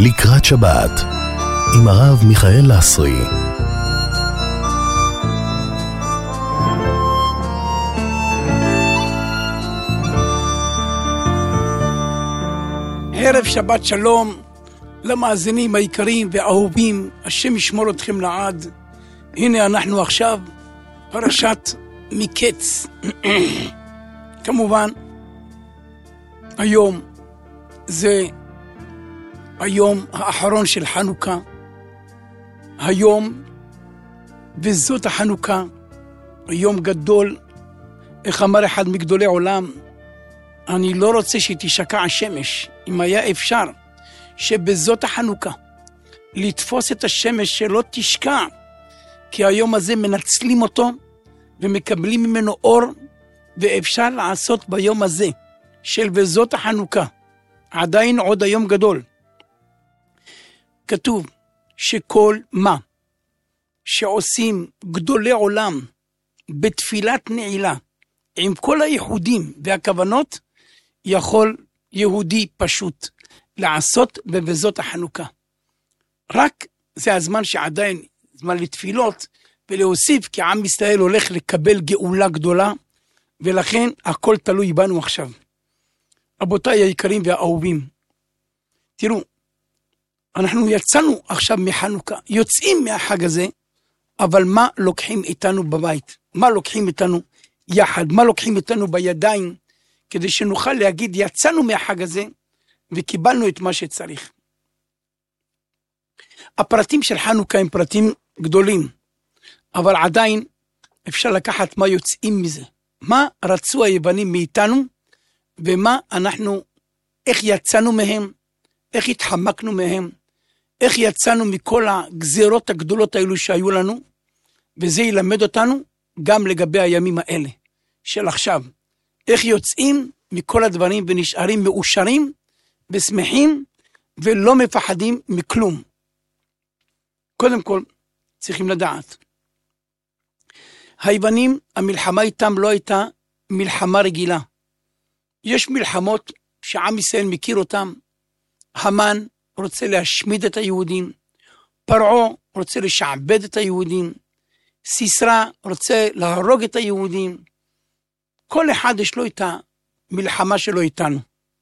לקראת שבת עם הרב מיכאל לסרי. ערב שבת שלום למאזינים היקרים והאהובים, השם ישמור אתכם לעד. הנה אנחנו עכשיו פרשת מקץ. כמובן היום זה היום האחרון של חנוכה, היום וזאת החנוכה, היום גדול. איך אמר אחד מגדולי עולם, אני לא רוצה שתשקע השמש. אם היה אפשר שבזאת החנוכה לתפוס את השמש שלא תשקע, כי היום הזה מנצלים אותו ומקבלים ממנו אור, ואפשר לעשות ביום הזה של בזאת החנוכה עדיין עוד היום גדול. כתוב שכל מה שעושים גדולי עולם בתפילת נעילה עם כל הייחודים והכוונות, יכול יהודי פשוט לעשות בבזות החנוכה. רק זה הזמן שעדיין זמן לתפילות ולהוסיף, כי עם ישראל הולך לקבל גאולה גדולה, ולכן הכל תלוי בנו עכשיו. רבותיי היקרים והאהובים, תראו, אנחנו יצאנו עכשיו מחנוכה, יוצאים מהחג הזה, אבל מה לוקחים איתנו בבית? מה לוקחים איתנו יחד? מה לוקחים איתנו בידיים, כדי שנוכל להגיד יצאנו מהחג הזה וקיבלנו את מה שצריך? הפרטים של חנוכה הם פרטים גדולים, אבל עדיין אפשר לקחת מה יוצאים מזה. מה רצו היוונים מאיתנו, ומה אנחנו, איך יצאנו מהם, איך התחמקנו מהם, איך יצאנו מכל הגזירות הגדולות האלו שהיו לנו, וזה ילמד אותנו גם לגבי הימים האלה של עכשיו. איך יוצאים מכל הדברים ונשארים מאושרים ושמחים ולא מפחדים מכלום. קודם כל צריכים לדעת, היוונים, המלחמה איתם לא הייתה מלחמה רגילה. יש מלחמות שעם ישראל מכיר אותם. המן רוצה להשמיד את היהודים, פרעה רוצה לשעבד את היהודים, סיסרא רוצה להרוג את היהודים. כל אחד יש לו את המלחמה שלו איתנו.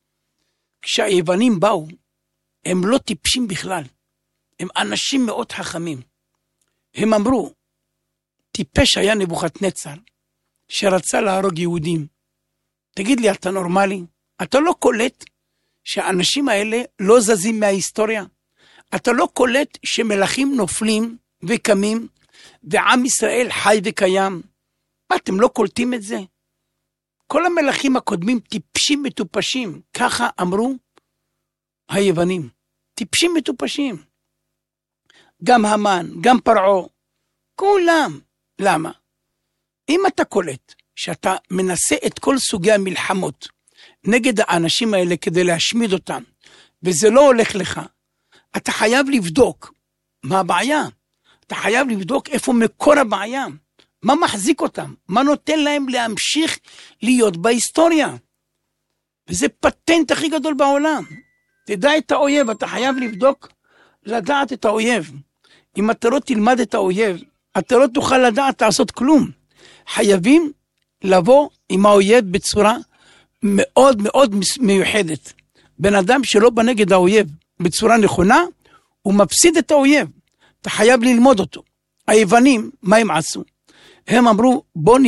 כשהיוונים באו, הם לא טיפשים בכלל, הם אנשים מאוד חכמים. הם אמרו, טיפש היה נבוכדנצר שרצה להרוג יהודים. תגיד לי, אתה נורמלי? אתה לא קולט שהאנשים האלה לא זזים מההיסטוריה? אתה לא קולט שמלכים נופלים וקמים ועם ישראל חי וקיים? מה, אתם לא קולטים את זה? כל המלכים הקודמים טיפשים מטופשים, ככה אמרו היוונים, טיפשים מטופשים. גם המן, גם פרעה, כולם. למה? אם אתה קולט שאתה מנסה את כל סוגי המלחמות נגד האנשים האלה כדי להשמיד אותם, וזה לא הולך לך, אתה חייב לבדוק מה הבעיה. אתה חייב לבדוק איפה מקור הבעיה, מה מחזיק אותם, מה נותן להם להמשיך להיות בהיסטוריה. וזה פטנט הכי גדול בעולם. תדע את האויב, אתה חייב לבדוק, לדעת את האויב. אם אתה לא תלמד את האויב, אתה לא תוכל לדעת לעשות כלום. חייבים לבוא עם האויב בצורה מאוד מאוד מיוחדת. בן אדם שלא בא נגד האויב בצורה נכונה, הוא מפסיד את האויב. אתה חייב ללמוד אותו. היוונים, מה הם עשו? הם אמרו,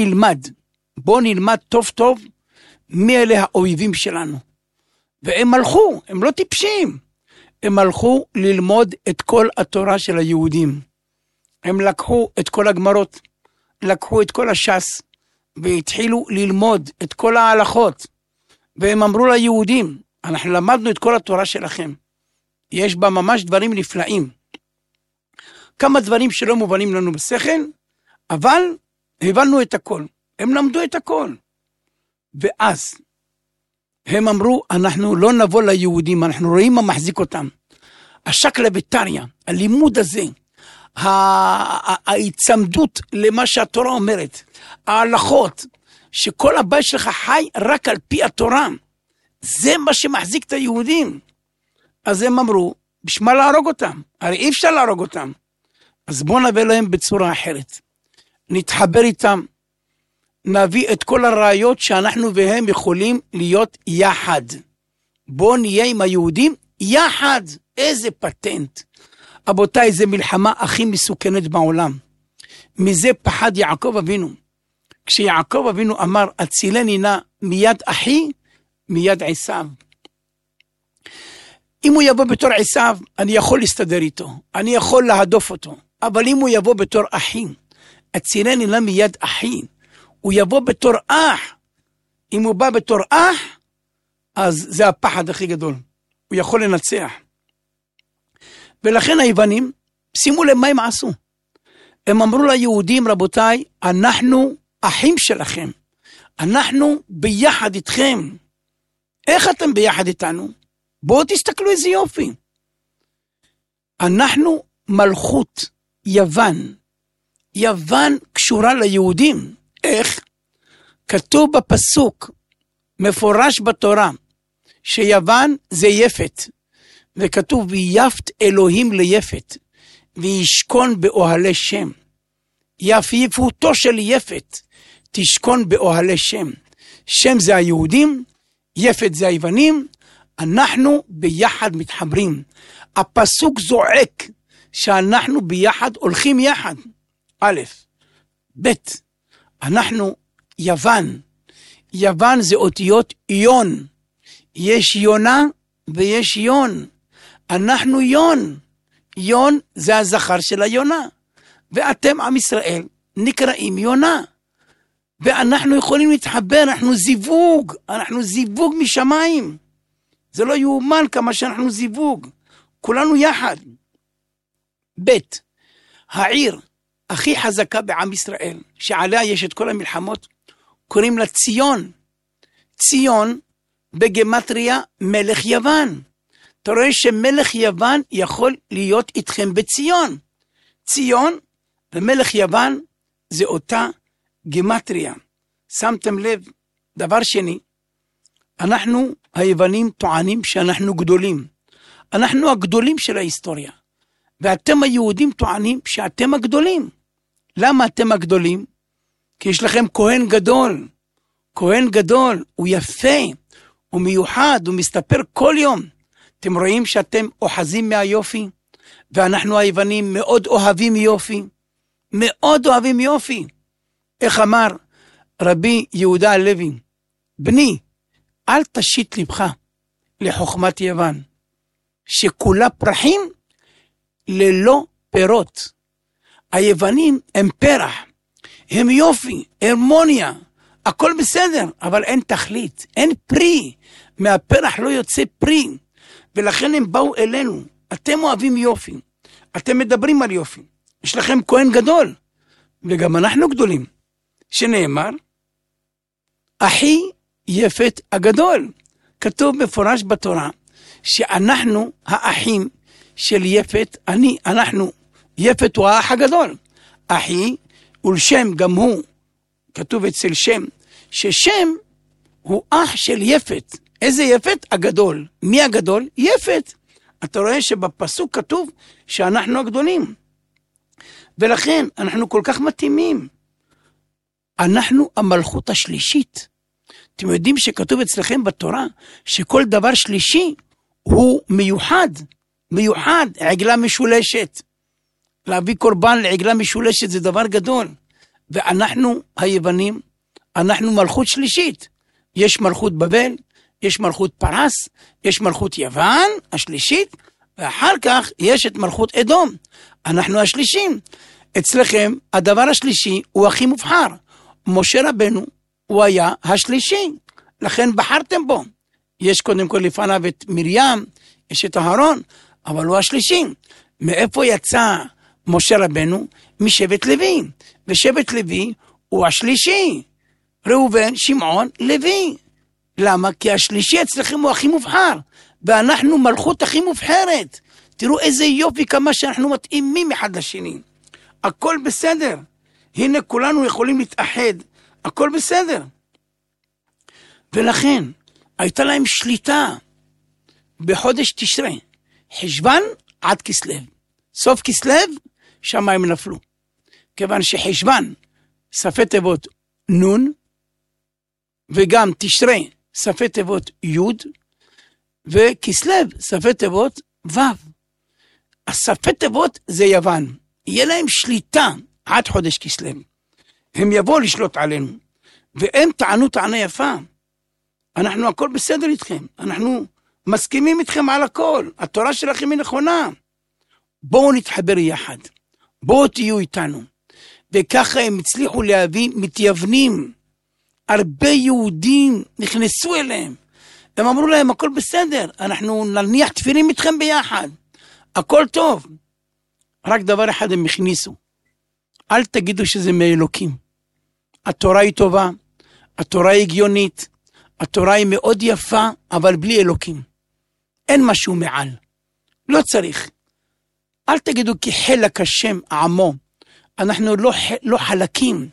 בוא נלמד טוב טוב מי אלה האויבים שלנו. והם הלכו, הם לא טיפשים. הם הלכו ללמוד את כל התורה של היהודים. הם לקחו את כל הגמרות, לקחו את כל הש"ס, והתחילו ללמוד את כל ההלכות. והם אמרו ליהודים, אנחנו למדנו את כל התורה שלכם. יש בה ממש דברים נפלאים. כמה דברים שלא מובנים לנו בשכל, אבל הבנו את הכל. הם למדו את הכל. ואז הם אמרו, אנחנו לא נבוא ליהודים, אנחנו רואים מה מחזיק אותם. השקלא וטריא, הלימוד הזה, ההצמדות למה שהתורה אומרת, ההלכות, שכל הבית שלך חי רק על פי התורה, זה מה שמחזיק את היהודים. אז הם אמרו, בשביל מה להרוג אותם? הרי אי אפשר להרוג אותם. אז בואו נביא להם בצורה אחרת. נתחבר איתם, נביא את כל הראיות שאנחנו והם יכולים להיות יחד. בואו נהיה עם היהודים יחד. איזה פטנט. אבותיי, זה מלחמה הכי מסוכנת בעולם. מזה פחד יעקב אבינו. כשיעקב אבינו אמר, הצילני נא מיד אחי, מיד עשיו. אם הוא יבוא בתור עשיו, אני יכול להסתדר איתו, אני יכול להדוף אותו. אבל אם הוא יבוא בתור אחי, הצילני נא מיד אחי, הוא יבוא בתור אח. אם הוא בא בתור אח, אז זה הפחד הכי גדול. הוא יכול לנצח. ולכן היוונים, שימו לב מה הם עשו. הם אמרו ליהודים, רבותיי, אנחנו אחים שלכם. אנחנו ביחד איתכם. איך אתם ביחד איתנו? בואו תסתכלו איזה יופי. אנחנו מלכות יוון. יוון קשורה ליהודים. איך? כתוב בפסוק, מפורש בתורה, שיוון זה יפת. וכתוב, ויפת אלוהים ליפת, וישכון באוהלי שם. יפיפותו של יפת, תשכון באוהלי שם. שם זה היהודים, יפת זה היוונים, אנחנו ביחד מתחברים. הפסוק זועק שאנחנו ביחד הולכים יחד. א', ב', אנחנו יוון. יוון זה אותיות יון. יש יונה ויש יון. אנחנו יון. יון זה הזכר של היונה. ואתם עם ישראל נקראים יונה. ואנחנו יכולים להתחבר, אנחנו זיווג משמיים. זה לא יאומן כמה שאנחנו זיווג. כולנו יחד. ב', העיר הכי חזקה בעם ישראל, שעליה יש את כל המלחמות, קוראים לה ציון. ציון בגמטריה מלך יוון. אתה רואה שמלך יוון יכול להיות איתכם בציון. ציון ומלך יוון זה אותה גמטריה. שמתם לב, דבר שני, אנחנו היוונים טוענים שאנחנו גדולים. אנחנו הגדולים של ההיסטוריה. ואתם היהודים טוענים שאתם הגדולים. למה אתם הגדולים? כי יש לכם כהן גדול. כהן גדול, הוא יפה, הוא מיוחד, הוא מסתפר כל יום. אתם רואים שאתם אוחזים מהיופי, ואנחנו היוונים מאוד אוהבים יופי. מאוד אוהבים יופי. איך אמר רבי יהודה הלוי, בני, אל תשית לבך לחוכמת יוון, שכולה פרחים ללא פירות. היוונים הם פרח, הם יופי, הרמוניה, הכל בסדר, אבל אין תכלית, אין פרי, מהפרח לא יוצא פרי, ולכן הם באו אלינו. אתם אוהבים יופי, אתם מדברים על יופי, יש לכם כהן גדול, וגם אנחנו גדולים, שנאמר, אחי יפת הגדול. כתוב מפורש בתורה, שאנחנו האחים של יפת, אנחנו, יפת הוא האח הגדול. אחי, ולשם גם הוא, כתוב אצל שם, ששם הוא אח של יפת. איזה יפת? הגדול. מי הגדול? יפת. אתה רואה שבפסוק כתוב שאנחנו הגדולים. ולכן אנחנו כל כך מתאימים. אנחנו המלכות השלישית. אתם יודעים שכתוב אצלכם בתורה שכל דבר שלישי הוא מיוחד. מיוחד, עגלה משולשת. להביא קורבן לעגלה משולשת זה דבר גדול. ואנחנו היוונים, אנחנו מלכות שלישית. יש מלכות בבל, יש מלכות פרס, יש מלכות יוון, השלישית, ואחר כך יש את מלכות אדום. אנחנו השלישים. אצלכם הדבר השלישי הוא הכי מובחר. משה רבנו הוא היה השלישי, לכן בחרתם בו. יש קודם כל לפניו את מרים, יש את אהרון, אבל הוא השלישי. מאיפה יצא משה רבנו? משבט לוי, ושבט לוי הוא השלישי. ראובן, שמעון, לוי. למה? כי השלישי אצלכם הוא הכי מובחר, ואנחנו מלכות הכי מובחרת. תראו איזה יופי, כמה שאנחנו מתאימים אחד לשני. הכל בסדר. הנה כולנו יכולים להתאחד, הכל בסדר. ולכן הייתה להם שליטה בחודש תשרי. חשבן עד כסלו. סוף כסלו, שמיים נפלו. כיוון שחשבן, שפי תיבות נון, וגם תשרי, שפי תיבות יוד, וכסלו, שפי תיבות וו. השפי תיבות זה יוון. יהיה להם שליטה עד חודש כסלו. הם יבואו לשלוט עלינו. והם טענו טענה יפה. אנחנו הכל בסדר איתכם. אנחנו מסכימים איתכם על הכל. התורה שלכם היא נכונה. בואו נתחבר יחד. בואו תהיו איתנו. וככה הם הצליחו להביא מתייוונים. הרבה יהודים נכנסו אליהם. הם אמרו להם הכל בסדר. אנחנו נניח תפילים איתכם ביחד. הכל טוב. רק דבר אחד הם הכניסו. אל תגידו שזה מאלוקים. התורה היא טובה. התורה היא הגיונית. התורה היא מאוד יפה, אבל בלי אלוקים. אין משהו מעל. לא צריך. אל תגידו כי חלק השם עמו. אנחנו לא חלקים.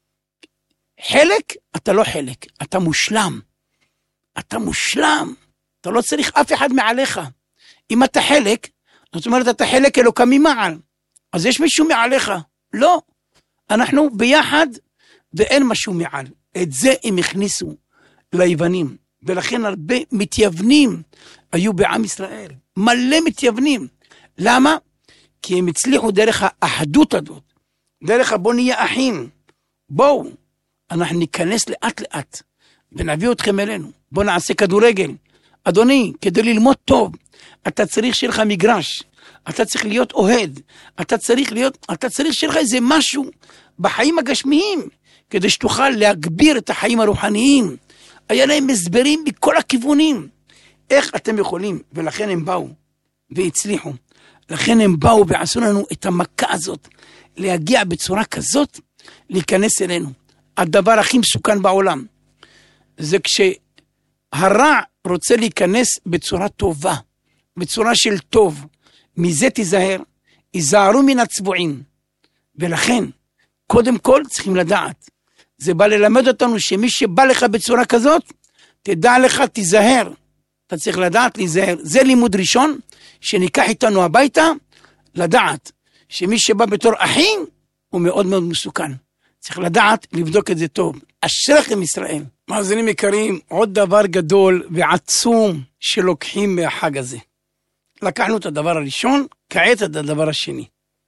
חלק, אתה לא חלק. אתה מושלם. אתה מושלם. אתה לא צריך אף אחד מעליך. אם אתה חלק, זאת אומרת, אתה חלק אלוקה ממעל. אז יש מישהו מעליך. לא. אנחנו ביחד, ואין משהו מעל. את זה הם הכניסו ליוונים. ולכן הרבה מתייוונים היו בעם ישראל. מלא מתייוונים. למה? כי הם הצליחו דרך האחדות הזאת. דרך בוא נהיה אחים. בואו. אנחנו ניכנס לאט לאט. ונביא אתכם אלינו. בואו נעשה כדורגל. אדוני, כדי ללמוד טוב, אתה צריך שיהיה לך מגרש. אתה צריך להיות אוהד. אתה צריך שיהיה לך איזה משהו בחיים הגשמיים, כדי שתוכל להגביר את החיים הרוחניים. היה להם הסברים מכל הכיוונים. איך אתם יכולים? ולכן הם באו והצליחו. לכן הם באו ועשו לנו את המכה הזאת, להגיע בצורה כזאת, להיכנס אלינו. הדבר הכי מסוכן בעולם, זה כשהרע רוצה להיכנס בצורה טובה, בצורה של טוב. מזה תיזהר, יזהרו מן הצבועים. ולכן, קודם כל צריכים לדעת. זה בא ללמד אותנו שמי שבא לך בצורה כזאת, תדע לך, תיזהר. אתה צריך לדעת להיזהר. זה לימוד ראשון, שניקח איתנו הביתה, לדעת שמי שבא בתור אחים, הוא מאוד מאוד מסוכן. צריך לדעת, לבדוק את זה טוב. אשריכם ישראל. מאזינים יקרים, עוד דבר גדול ועצום שלוקחים מהחג הזה. לקחנו את הדבר הראשון, כעת את הדבר השני.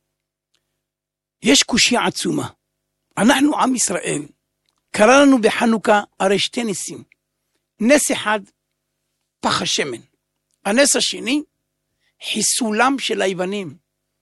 יש קושיה עצומה. אנחנו עם ישראל. קרא לנו בחנוכה הרי שתי ניסים. נס אחד, פח השמן. הנס השני, חיסולם של היוונים.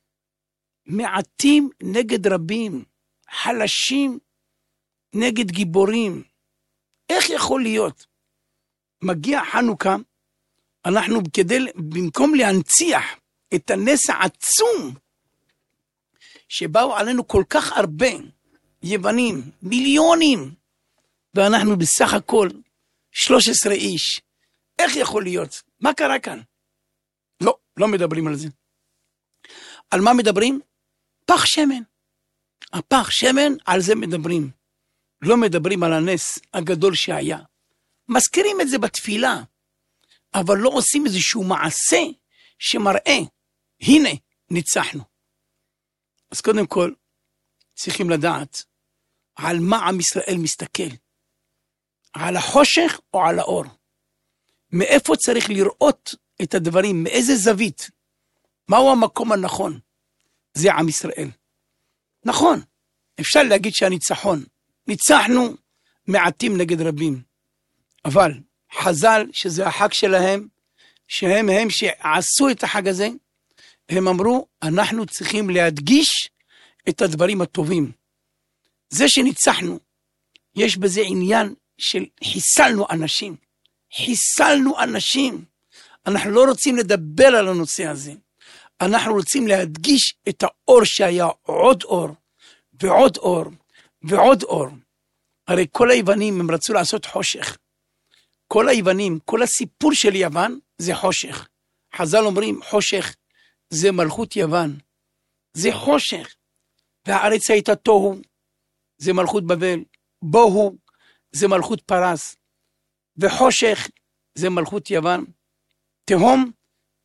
מעטים נגד רבים. חלשים נגד גיבורים. איך יכול להיות? מגיע חנוכה, אנחנו במקום להנציח את הנס העצום, שבאו עלינו כל כך הרבה יוונים, מיליונים, ואנחנו בסך הכל 13 איש. איך יכול להיות? מה קרה כאן? לא מדברים על זה. על מה מדברים? פח שמן. הפח שמן, על זה מדברים. לא מדברים על הנס הגדול שהיה. מזכירים את זה בתפילה, אבל לא עושים איזשהו מעשה שמראה, הנה, ניצחנו. אז קודם כל, צריכים לדעת על מה עם ישראל מסתכל. על החושך או על האור. מאיפה צריך לראות את הדברים, מאיזה זווית. מהו המקום הנכון? זה עם ישראל. נכון, אפשר להגיד שהניצחון. ניצחנו מעטים נגד רבים. אבל חז"ל, שזה החג שלהם, הם שעשו את החג הזה, הם אמרו, אנחנו צריכים להדגיש את הדברים הטובים. זה שניצחנו, יש בזה עניין של חיסלנו אנשים. חיסלנו אנשים. אנחנו לא רוצים לדבר על הנושא הזה. אנחנו רוצים להדגיש את האור שהיה עוד אור, ועוד אור, ועוד אור. הרי כל היוונים הם רצו לעשות חושך. כל היוונים, כל הסיפור של יוון זה חושך. חז"ל אומרים חושך זה מלכות יוון. זה חושך. והארץ הייתה תוהו, זה מלכות בבל. בוהו זה מלכות פרס. וחושך זה מלכות יוון. תהום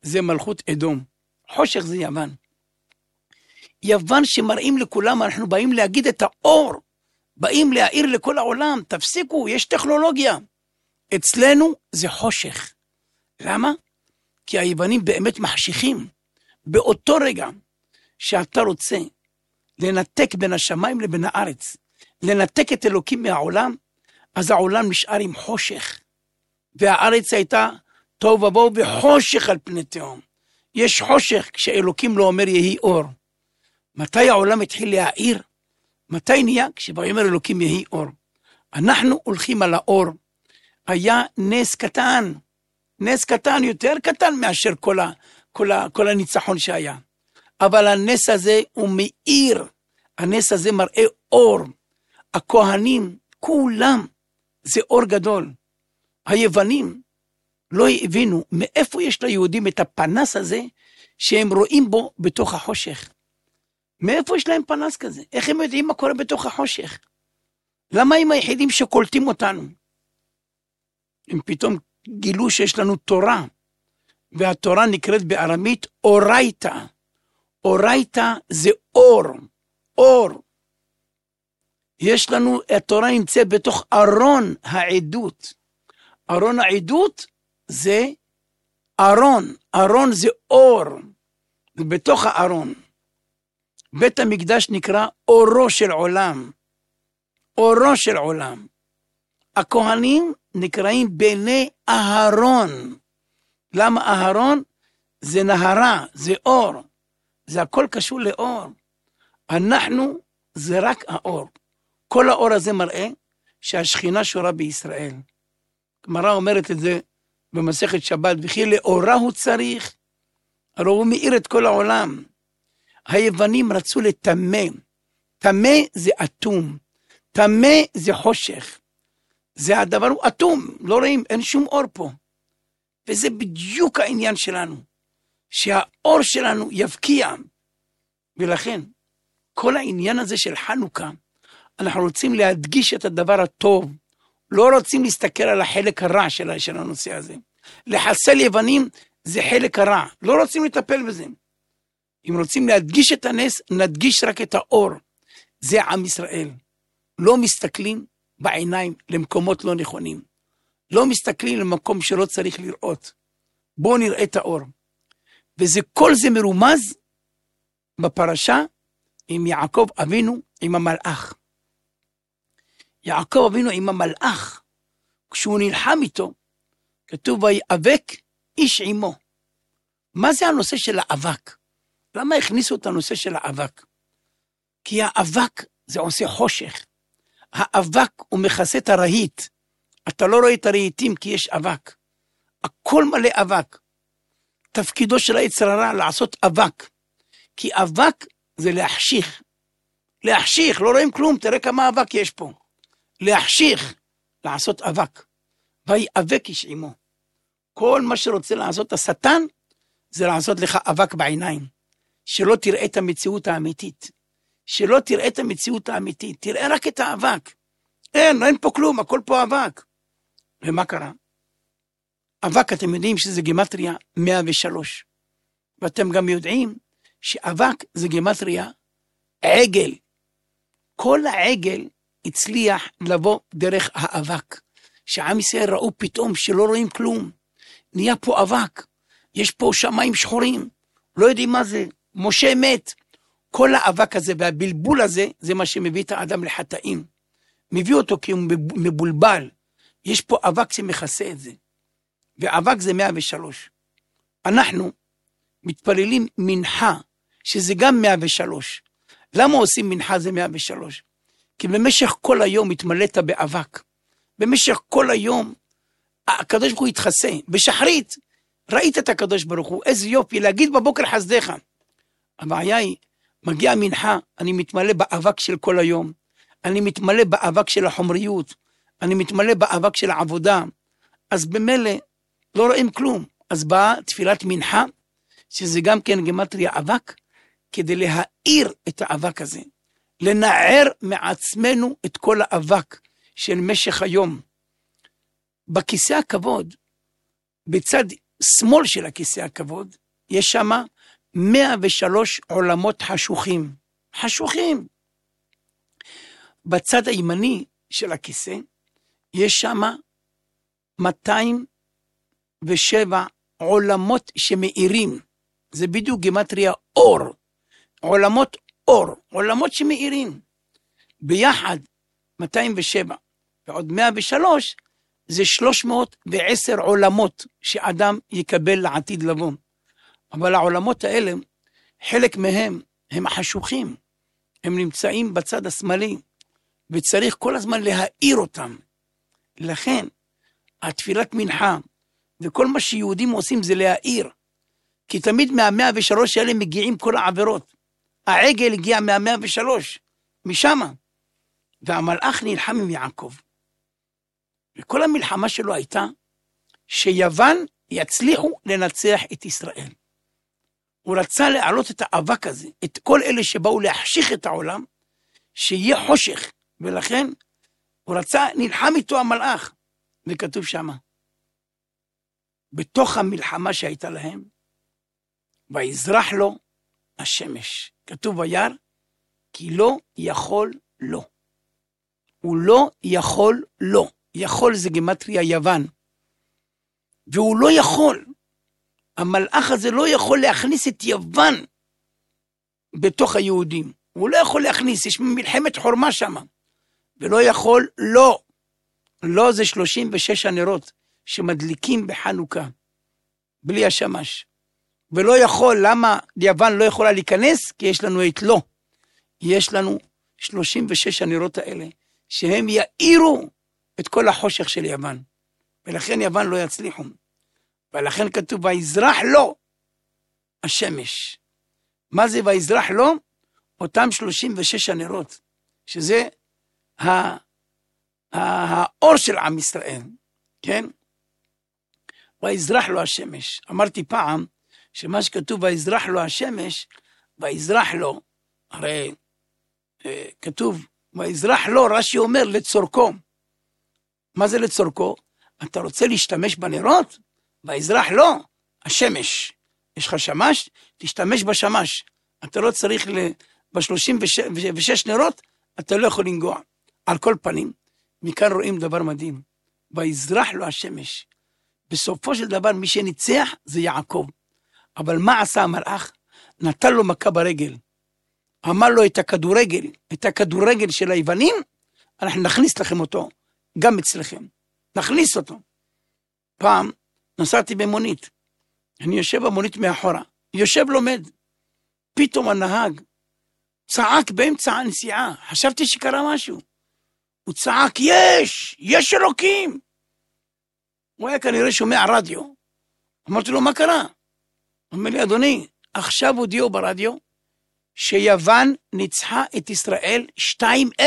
זה מלכות אדום, חושך זה יוון. יוון שמראים לכולם, אנחנו באים להגיד את האור, באים להעיר לכל העולם, תפסיקו, יש טכנולוגיה. אצלנו זה חושך. למה? כי היוונים באמת מחשיכים. באותו רגע שאתה רוצה לנתק בין השמיים לבין הארץ, לנתק את אלוקים מהעולם, אז העולם נשאר עם חושך. והארץ הייתה טוב ובוא וחושך על פני תהום. יש חושך כשאלוקים לא אומר יהי אור. מתי העולם התחיל להעיר? מתי נהיה? כשבאומר אלוקים יהי אור. אנחנו הולכים על האור. היה נס קטן. נס קטן, יותר קטן מאשר כל הניצחון שהיה. אבל הנס הזה הוא מאיר. הנס הזה מראה אור. הכהנים, כולם, זה אור גדול. היוונים לא הבינו מאיפה יש ליהודים את הפנס הזה שהם רואים בו בתוך החושך. מאיפה יש להם פנס כזה? איך הם יודעים מה קורה בתוך החושך? למה הם היחידים שקולטים אותנו? הם פתאום גילו שיש לנו תורה, והתורה נקראת בארמית אורייתא. אורייתא זה אור, אור. יש לנו, התורה נמצאת בתוך ארון העדות. ארון העדות זה ארון, ארון זה אור, זה בתוך הארון. בית המקדש נקרא אורו של עולם, אורו של עולם. הכהנים נקראים בני אהרון. למה אהרון? זה נהרה, זה אור, זה הכל קשור לאור. אנחנו זה רק האור. כל האור הזה מראה שהשכינה שורה בישראל. גמרא אומרת את זה במסכת שבת, וכי לאורה הוא צריך, הרי הוא מאיר את כל העולם. היוונים רצו לטמא, טמא זה אטום, טמא זה חושך, זה הדבר הוא אטום, לא רואים, אין שום אור פה. וזה בדיוק העניין שלנו, שהאור שלנו יבקיע. ולכן, כל העניין הזה של חנוכה, אנחנו רוצים להדגיש את הדבר הטוב, לא רוצים להסתכל על החלק הרע של הנושא הזה. לחסל יוונים זה חלק הרע, לא רוצים לטפל בזה. אם רוצים להדגיש את הנס, נדגיש רק את האור. זה עם ישראל. לא מסתכלים בעיניים למקומות לא נכונים. לא מסתכלים למקום שלא צריך לראות. בואו נראה את האור. כל זה מרומז בפרשה עם יעקב אבינו עם המלאך. יעקב אבינו עם המלאך, כשהוא נלחם איתו, כתוב ויאבק איש עמו. מה זה הנושא של האבק? למה הכניסו את הנושא של האבק? כי האבק זה עושה חושך. האבק הוא מכסה את הרהיט. אתה לא רואה את הרהיטים כי יש אבק. הכל מלא אבק. תפקידו של היצר הרע לעשות אבק. כי אבק זה להחשיך. להחשיך, לא רואים כלום, תראה כמה אבק יש פה. להחשיך, לעשות אבק. ויאבק איש עמו. כל מה שרוצה לעשות השטן, זה לעשות לך אבק בעיניים. שלא תראה את המציאות האמיתית. שלא תראה את המציאות האמיתית. תראה רק את האבק. אין פה כלום, הכל פה אבק. ומה קרה? אבק, אתם יודעים שזה גימטריה 103. ואתם גם יודעים שאבק זה גימטריה עגל. כל העגל הצליח לבוא דרך האבק. שעם ישראל ראו פתאום שלא רואים כלום. נהיה פה אבק. יש פה שמיים שחורים. לא יודעים מה זה. משה מת. כל האבק הזה והבלבול הזה, זה מה שמביא את האדם לחטאים. מביא אותו כי הוא מבולבל. יש פה אבק שמכסה את זה. ואבק זה 103. אנחנו מתפללים מנחה, שזה גם 103. למה עושים מנחה זה 103? כי במשך כל היום התמלאת באבק. במשך כל היום הקדוש ברוך הוא התחסה. בשחרית ראית את הקדוש ברוך הוא, איזה יופי, להגיד בבוקר חסדיך. הבעיה היא, מגיע מנחה, אני מתמלא באבק של כל היום. אני מתמלא באבק של החומריות. אני מתמלא באבק של העבודה. אז במילא לא רואים כלום. אז באה תפילת מנחה, שזה גם כן גימטריה אבק, כדי להאיר את האבק הזה. לנער מעצמנו את כל האבק של משך היום. בכיסא הכבוד, בצד שמאל של הכיסא הכבוד, יש שם 103 עולמות חשוכים. חשוכים. בצד הימני של הכיסא, יש שם 207 עולמות שמאירים. זה בדיוק גימטריה אור. עולמות אור, עולמות שמאירים. ביחד 207 ועוד 103, זה 310 עולמות שאדם יקבל לעתיד לבוא. אבל העולמות האלה, חלק מהם הם חשוכים. הם נמצאים בצד השמאלי, וצריך כל הזמן להאיר אותם. לכן, התפילת מנחה, וכל מה שיהודים עושים זה להאיר. כי תמיד מה-103 האלה מגיעים כל העבירות. העגל הגיע מה-103, משם. והמלאך נלחם עם יעקב. וכל המלחמה שלו הייתה, שיוון יצליחו לנצח את ישראל. הוא רצה להעלות את האבק הזה, את כל אלה שבאו להחשיך את העולם, שיהיה חושך. ולכן הוא רצה, נלחם איתו המלאך. וכתוב שמה, בתוך המלחמה שהייתה להם, ויזרח לו השמש. כתוב וירא, כי לא יכול לו. הוא לא יכול לו. יכול זה גימטריה יוון. והוא לא יכול. המלאך הזה לא יכול להכניס את יוון בתוך היהודים. הוא לא יכול להכניס, יש מלחמת חורמה שם. ולא יכול לא. לא זה 36 הנרות שמדליקים בחנוכה. בלי השמש. ולא יכול, למה יוון לא יכולה להיכנס? כי יש לנו את לא. יש לנו 36 הנרות האלה, שהם יאירו את כל החושך של יוון. ולכן יוון לא יצליחו. ולכן כתוב, ויזרח לו השמש. מה זה ויזרח לו? אותם 36 הנרות, שזה האור של עם ישראל, כן? ויזרח לו השמש. אמרתי פעם, שמה שכתוב ויזרח לו השמש, ויזרח לו, הרי כתוב, ויזרח לו, רש"י אומר, לצורכו. מה זה לצורכו? אתה רוצה להשתמש בנרות? ויזרח לו השמש. יש לך שמש? תשתמש בשמש. אתה לא צריך ב-36 נרות, אתה לא יכול לנגוע. על כל פנים, מכאן רואים דבר מדהים. ויזרח לו השמש. בסופו של דבר, מי שניצח זה יעקב. אבל מה עשה המלאך? נתן לו מכה ברגל. אמר לו את הכדורגל של היוונים, אנחנו נכניס לכם אותו, גם אצלכם. נכניס אותו. פעם נסעתי במונית. אני יושב במונית מאחורה. יושב לומד. פתאום הנהג צעק באמצע הנסיעה. חשבתי שקרה משהו. הוא צעק, יש אלוקים. הוא היה כנראה שומע רדיו. אמרתי לו, מה קרה? הוא אומר לי, אדוני, עכשיו הודיעו ברדיו, שיוון ניצחה את ישראל 2-0.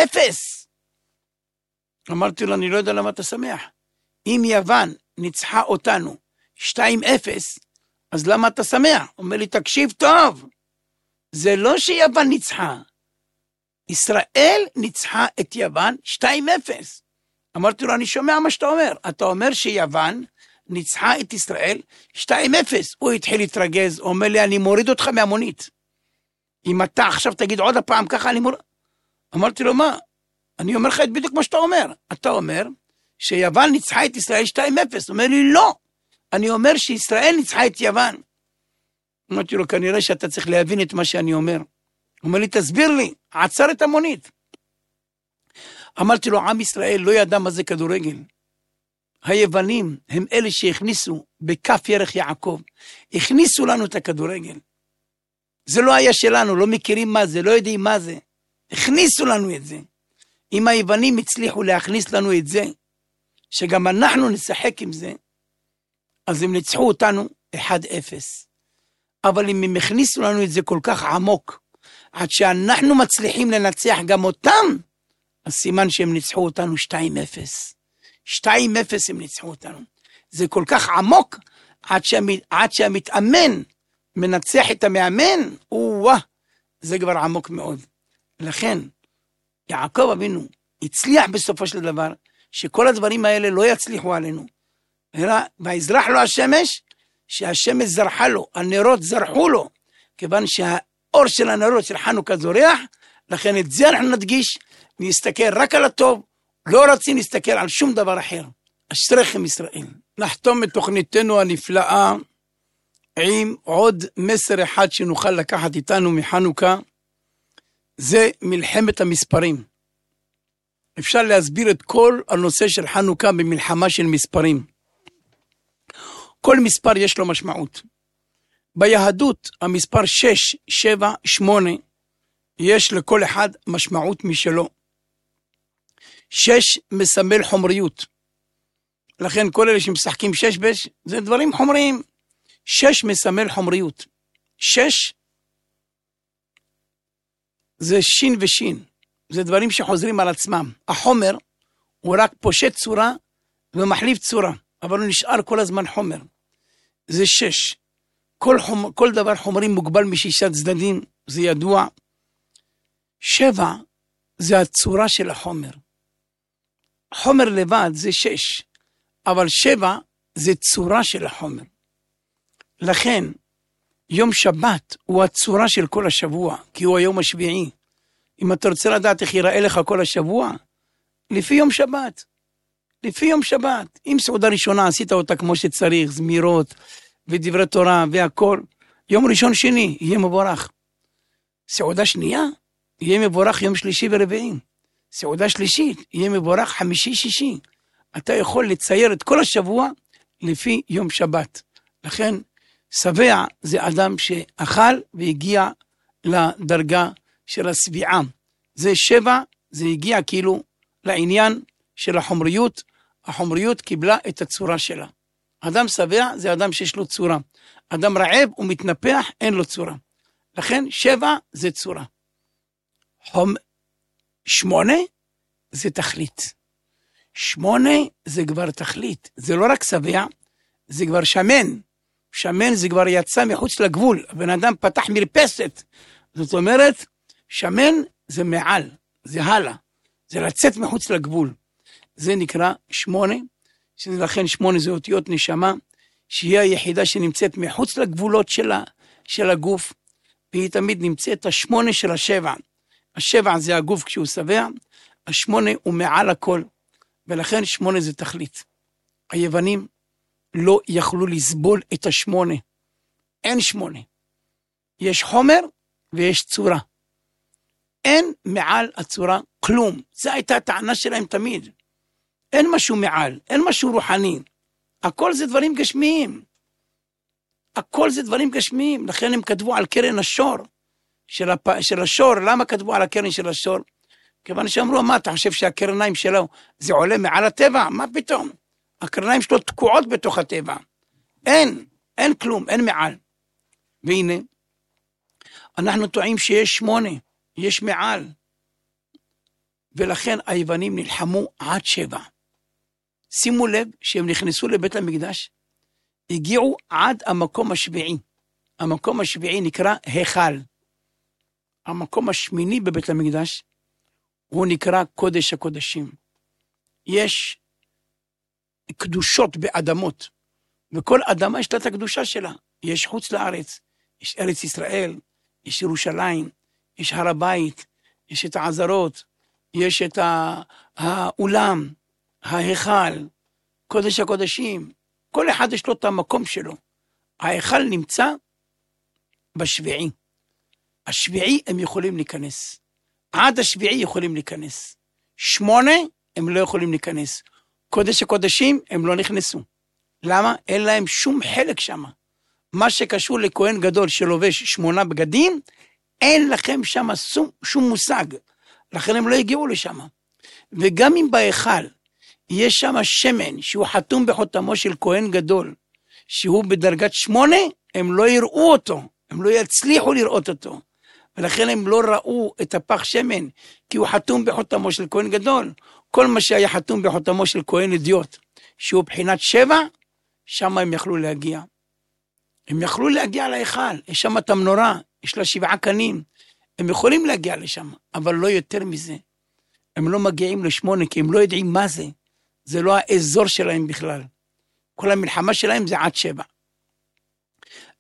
אמרתי לו, אני לא יודע למה אתה שמח. אם יוון ניצחה אותנו 2-0, אז למה אתה שמח? הוא אומר לי, תקשיב טוב. זה לא שיוון ניצחה. ישראל ניצחה את יוון 2-0. אמרתי לו, אני שומע מה שאתה אומר. אתה אומר שיוון ניצחה את ישראל 2-0. הוא התחיל להתרגז, הוא אומר לי, אני מוריד אותך מהמונית. אם אתה עכשיו תגיד עוד הפעם ככה, אני מוריד. אמרתי לו, מה? אני אומר לך את בדיוק מה שאתה אומר. אתה אומר שיוון ניצחה את ישראל 2-0. הוא אומר לי, לא. אני אומר שישראל ניצחה את יוון. אמרתי לו, כנראה שאתה צריך להבין את מה שאני אומר. הוא אומר לי, תסביר לי, עצר את המונית. אמרתי לו, עם ישראל לא ידע מה זה כדורגל. היוונים הם אלה שהכניסו בכף ירך יעקב, הכניסו לנו את הכדורגל. זה לא היה שלנו, לא מכירים מה זה, לא יודעים מה זה. הכניסו לנו את זה. אם היוונים הצליחו להכניס לנו את זה, שגם אנחנו נשחק עם זה, אז הם ניצחו אותנו 1-0. אבל אם הם הכניסו לנו את זה כל כך עמוק, עד שאנחנו מצליחים לנצח גם אותם, אז סימן שהם ניצחו אותנו 2-0. 2-0 הם ניצחו אותנו. זה כל כך עמוק, עד שהמתאמן מנצח את המאמן, זה כבר עמוק מאוד. לכן, יעקב אבינו הצליח בסופו של דבר, שכל הדברים האלה לא יצליחו עלינו. ויזרח לו השמש, שהשמש זרחה לו, הנרות זרחו לו, כיוון שהאור של הנרות של חנוכה זורח, לכן את זה אנחנו נדגיש, נסתכל רק על הטוב, לא רוצים להסתכל על שום דבר אחר. אשריכם ישראל. נחתום את תוכניתנו הנפלאה, עם עוד מסר אחד שנוכל לקחת איתנו מחנוכה, זה מלחמת המספרים. אפשר להסביר את כל הנושא של חנוכה במלחמה של מספרים. כל מספר יש לו משמעות. ביהדות המספר 6, 7, 8, יש לכל אחד משמעות משלו. 6 מסמל חומריות. לכן כל אלה שמשחקים 6 בש, זה דברים חומריים. 6 מסמל חומריות. 6 זה שין ושין. זה דברים שחוזרים על עצמם. החומר הוא רק פושט צורה ומחליף צורה, אבל הוא נשאר כל הזמן חומר. זה 6. כל דבר חומרי מוגבל מ6 צדדים, זה ידוע. 7 זה הצורה של החומר. חומר לבד זה 6, אבל 7 זה צורה של החומר. לכן, יום שבת הוא הצורה של כל השבוע, כי הוא היום השביעי. אם אתה רוצה לדעת איך ייראה לך כל השבוע, לפי יום שבת. לפי יום שבת. אם סעודה ראשונה עשית אותה כמו שצריך, זמירות ודברי תורה והכל, יום ראשון שני יהיה מבורך. סעודה שנייה יהיה מבורך יום שלישי ורביעי. סעודה שלישית יהיה מבורך חמישי שישי. אתה יכול לצייר את כל השבוע לפי יום שבת. לכן שבע זה אדם שאכל והגיע לדרגה של השביעה. זה 7, זה הגיע כאילו לעניין של החומריות. החומריות קיבלה את הצורה שלה. אדם שבע זה אדם שיש לו צורה. אדם רעב ומתנפח, אין לו צורה. לכן 7 זה צורה. 8 זה תכלית. 8 זה כבר תכלית. זה לא רק שבע, זה כבר שמן. שמן זה כבר יצא מחוץ לגבול. הבן אדם פתח מרפסת. זאת אומרת, שמן זה מעל, זה הלאה. זה לצאת מחוץ לגבול. זה נקרא 8, לכן 8 זה אותיות נשמה, שהיא היחידה שנמצאת מחוץ לגבולות של הגוף, והיא תמיד נמצאת 8 של 7. 7 זה הגוף כשהוא שבע, 8 הוא מעל הכל, ולכן 8 זה תכלית. היוונים לא יכלו לסבול את 8. אין 8. יש חומר ויש צורה. אין מעל הצורה כלום. זו הייתה הטענה שלהם תמיד. אין משהו מעל, אין משהו רוחני. הכל זה דברים גשמיים. הכל זה דברים גשמיים. לכן הם כתבו על קרן השור של השור. למה כתבו על הקרן של השור? כיוון שאמרו, מה אתה חושב שהקרניים שלו זה עולה מעל הטבע? מה פתאום? הקרניים שלו תקועות בתוך הטבע. אין כלום, אין מעל. והנה, אנחנו טועים שיש 8, יש מעל. ולכן היוונים נלחמו עד 7. שימו לב שהם נכנסו לבית המקדש, הגיעו עד המקום השביעי. המקום השביעי נקרא היכל. המקום השמיני בבית המקדש, הוא נקרא קודש הקודשים. יש קדושות באדמות, וכל אדמה יש לה את הקדושה שלה. יש חוץ לארץ, יש ארץ ישראל, יש ירושלים, יש הר הבית, יש את העזרות, יש את האולם, ההיכל, קודש הקודשים. כל אחד יש לו את המקום שלו. ההיכל נמצא בשביעי. השביעי הם יכולים להיכנס. עד השביעי יכולים להיכנס. 8 הם לא יכולים להיכנס. קודש הקודשים הם לא נכנסו. למה? אין להם שום חלק שם. מה שקשור לכהן גדול שלובש 8 בגדים, אין לכם שם שום מושג. לכן הם לא הגיעו לשם. וגם אם בהיכל יש שם שמן שהוא חתום בחותמו של כהן גדול, שהוא בדרגת 8, הם לא יראו אותו. הם לא יצליחו לראות אותו. ולכן הם לא ראו את הפח שמן, כי הוא חתום בחותמו של כהן גדול. כל מה שהיה חתום בחותמו של כהן אדיוט, שהוא בחינת 7, שם הם יכלו להגיע. הם יכלו להגיע להיכל, יש שם את המנורה, יש לה 7 קנים, הם יכולים להגיע לשם, אבל לא יותר מזה. הם לא מגיעים ל8, כי הם לא יודעים מה זה. זה לא האזור שלהם בכלל. כל המלחמה שלהם זה עד 7.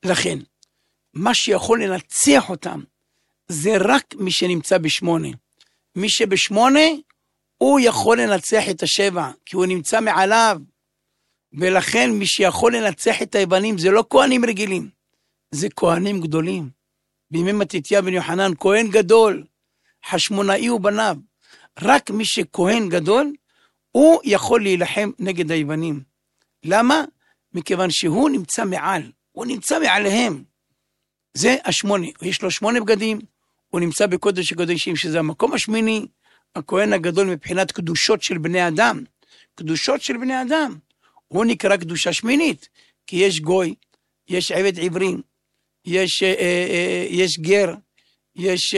לכן, מה שיכול לנצח אותם, זה רק מי שנמצא בשמונה. מי שבשמונה, הוא יכול לנצח את השבע, כי הוא נמצא מעליו. ולכן מי שיכול לנצח את היוונים, זה לא כהנים רגילים, זה כהנים גדולים. בימי מתתיה בן יוחנן, כהן גדול, חשמונאי ובניו. רק מי שכהן גדול, הוא יכול להילחם נגד היוונים. למה? מכיוון שהוא נמצא מעל, הוא נמצא מעליהם. זה השמונה, יש לו 8 בגדים, הוא נמצא בקודש הקודשים, שזה המקום השמיני, הכהן הגדול מבחינת קדושות של בני אדם. קדושות של בני אדם. הוא נקרא קדושה שמינית, כי יש גוי, יש עבד עברי, יש גר, יש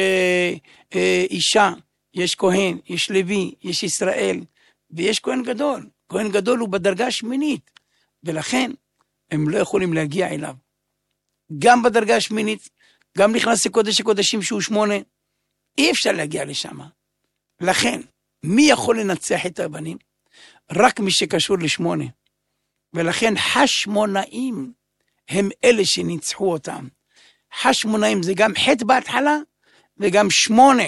אישה, יש כהן, יש לוי, יש ישראל, ויש כהן גדול. כהן גדול הוא בדרגה השמינית, ולכן הם לא יכולים להגיע אליו. גם בדרגה השמינית, גם נכנס לקודש הקודשים שהוא 8, אי אפשר להגיע לשם. לכן, מי יכול לנצח את הבנים? רק מי שקשור ל8. ולכן חשמונאים הם אלה שניצחו אותם. חשמונאים זה גם חטא בהתחלה, וגם 8.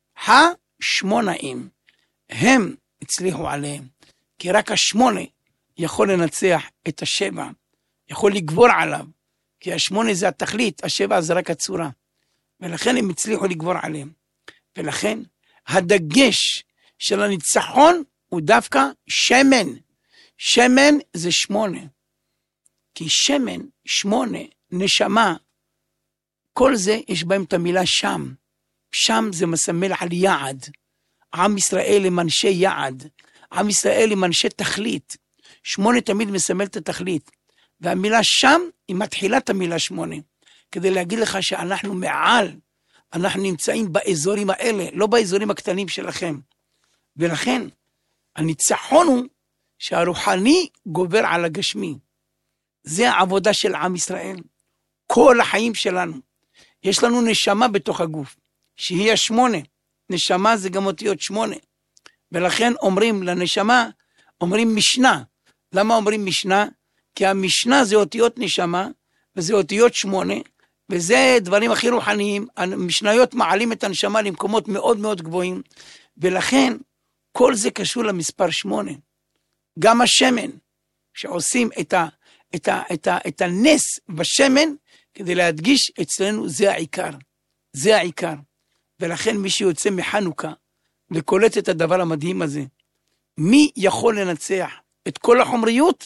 חשמונאים. הם הצליחו עליהם. כי רק 8 יכול לנצח את 7. יכול לגבור עליו. כי 8 זה התכלית, 7 זה רק הצורה. ולכן הם הצליחו לגבור עליהם. ולכן הדגש של הניצחון הוא דווקא שמן. שמן זה 8. כי שמן, 8, נשמה, כל זה יש בהם את המילה שם. שם זה מסמל על יעד. עם ישראל הם אנשי יעד. עם ישראל הם אנשי תכלית. 8 תמיד מסמל את התכלית. והמילה שם היא מתחילת המילה 8. כדי להגיד לך שאנחנו מעל, אנחנו נמצאים באזורים האלה, לא באזורים הקטנים שלכם. ולכן הניצחון הוא שהרוחני גובר על הגשמי. זה העבודה של עם ישראל. כל החיים שלנו. יש לנו נשמה בתוך הגוף, שהיא 8. נשמה זה גם אותיות 8. ולכן אומרים לנשמה, אומרים משנה. למה אומרים משנה? כי המשנה זה אותיות נשמה, וזה אותיות 8, וזה דברים הכי רוחניים. המשניות מעלים את הנשמה למקומות מאוד מאוד גבוהים, ולכן כל זה קשור למספר 8. גם השמן, שעושים את הנס בשמן, כדי להדגיש אצלנו, זה העיקר. זה העיקר. ולכן מי שיוצא מחנוכה, וקולט את הדבר המדהים הזה, מי יכול לנצח את כל החומריות?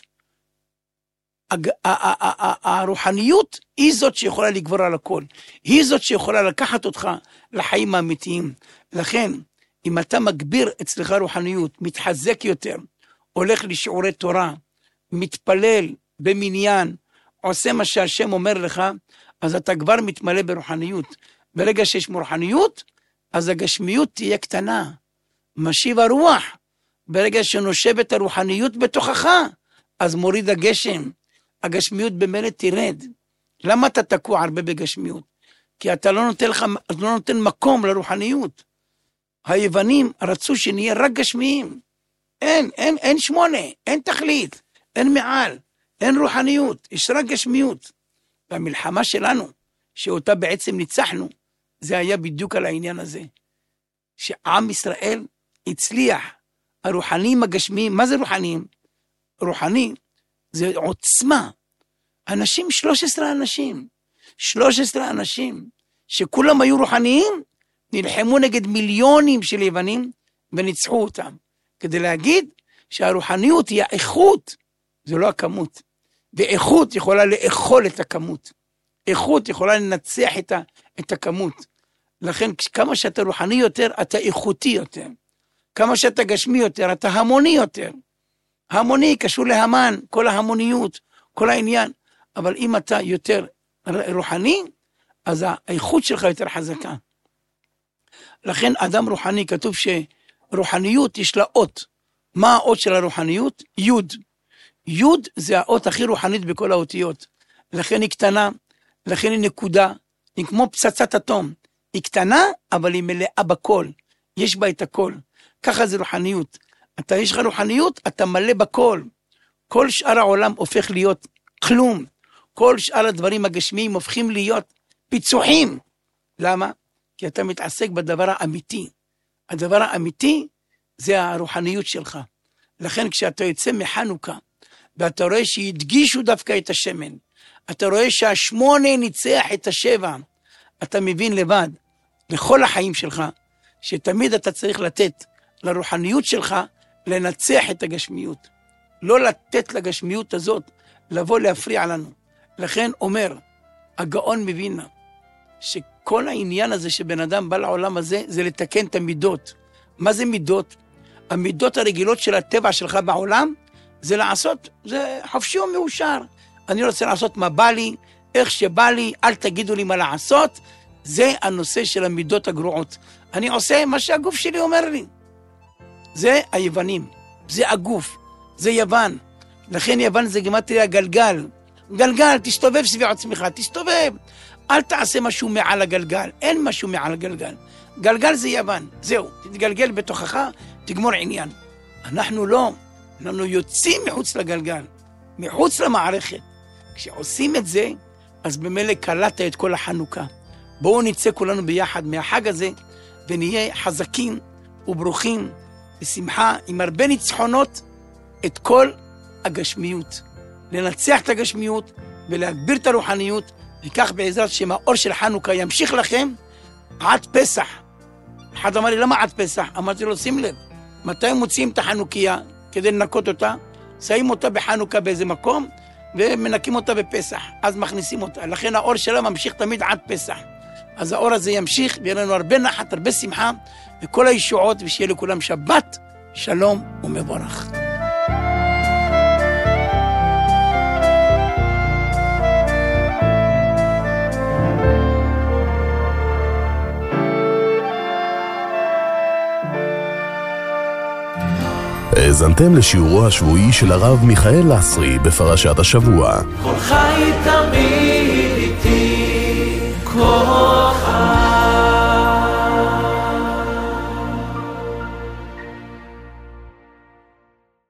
הרוחניות היא זאת שיכולה לגבור על הכל. היא זאת שיכולה לקחת אותך לחיים האמיתיים. לכן, אם אתה מגביר אצלך רוחניות, מתחזק יותר, הולך לשיעורי תורה, מתפלל במניין, עושה מה שהשם אומר לך, אז אתה כבר מתמלא ברוחניות. ברגע שיש רוחניות, אז הגשמיות תהיה קטנה. משיב הרוח. ברגע שנושבת הרוחניות בתוכך, אז מוריד הגשם. הגשמיות במילא תרד. למה אתה תקוע הרבה בגשמיות? כי אתה לא נותן מקום לרוחניות. היוונים רצו שנהיה רק גשמיים. אין 8, אין תכלית, אין מעל, אין רוחניות, יש רק גשמיות. והמלחמה שלנו, שאותה בעצם ניצחנו, זה היה בדיוק על העניין הזה. שעם ישראל הצליח, הרוחניים הגשמיים, מה זה רוחניים? רוחני זה עוצמה. 13 אנשים, שכולם היו רוחניים, נלחמו נגד מיליונים של יוונים, וניצחו אותם. כדי להגיד שהרוחניות היא האיכות, זה לא הכמות. ואיכות יכולה לאכול את הכמות. איכות יכולה לנצח את הכמות. לכן כמה שאתה רוחני יותר, אתה איכותי יותר. כמה שאתה גשמי יותר, אתה המוני יותר. המוני קשור להמן, כל ההמוניות, כל העניין. אבל אם אתה יותר רוחני, אז האיכות שלך יותר חזקה. לכן אדם רוחני, כתוב שרוחניות יש לה אות. מה האות של הרוחניות? יוד. יוד זה האות הכי רוחנית בכל האותיות. לכן היא קטנה, לכן היא נקודה, היא כמו פצצת אטום. היא קטנה, אבל היא מלאה בכל. יש בה את הכל. ככה זה רוחניות. יש לך רוחניות, אתה מלא בכל. כל שאר העולם הופך להיות כלום. כל שאר הדברים הגשמיים הופכים להיות פיצוחים. למה? כי אתה מתעסק בדבר האמיתי. הדבר האמיתי זה הרוחניות שלך. לכן כשאתה יוצא מחנוכה, ואתה רואה שהדגישו דווקא את השמן, אתה רואה שהשמונה ניצח את השבע, אתה מבין לבד, לכל החיים שלך, שתמיד אתה צריך לתת לרוחניות שלך, לנצח את הגשמיות. לא לתת לגשמיות הזאת, לבוא להפריע לנו. לכן אומר, הגאון מבינה, שכל העניין הזה שבן אדם בא לעולם הזה, זה לתקן את המידות. מה זה מידות? המידות הרגילות של הטבע שלך בעולם, זה לעשות, זה חופשי ומאושר. אני רוצה לעשות מה בא לי, איך שבא לי, אל תגידו לי מה לעשות, זה הנושא של המידות הגרועות. אני עושה מה שהגוף שלי אומר לי. זה היוונים, זה הגוף, זה יוון. לכן יוון זה גימטריה גלגל. גלגל, תסתובב סביב עצמך, תסתובב. אל תעשה משהו מעל הגלגל, אין משהו מעל הגלגל. גלגל זה יוון, זהו, תתגלגל בתוכך, תגמור עניין. אנחנו לא, אנחנו יוצאים מחוץ לגלגל, מחוץ למערכת. כשעושים את זה, אז במילא קלטת את כל החנוכה. בואו נצא כולנו ביחד מהחג הזה, ונהיה חזקים וברוכים, בשמחה, עם הרבה ניצחונות, את כל הגשמיות. לנצח את הגשמיות, ולהגביר את הרוחניות, וכך בעזרת שם האור של חנוכה ימשיך לכם עד פסח. אחד אמר לי, למה עד פסח? אמרתי לו, שים לב, מתי מוציאים את החנוכיה כדי לנקות אותה? שמים אותה בחנוכה באיזה מקום, ומנקים אותה בפסח, אז מכניסים אותה. לכן האור שלה ממשיך תמיד עד פסח. אז האור הזה ימשיך, ויהיה לנו הרבה נחת, הרבה שמחה, וכל הישועות, ושיהיה לכולם שבת, שלום ומבורך. האזנתם לשיעורו השבועי של הרב מיכאל לסרי בפרשת השבוע. כל חי תמיד